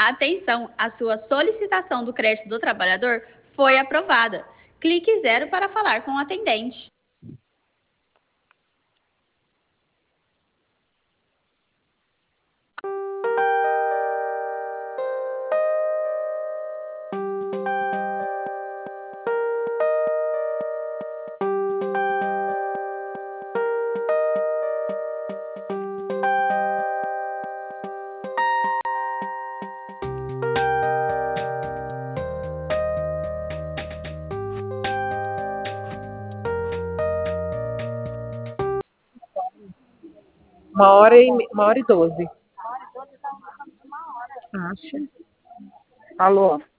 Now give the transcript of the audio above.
Atenção, a sua solicitação do crédito do trabalhador foi aprovada. Clique 0 para falar com o atendente. Uma hora e 12. Acho. Alô?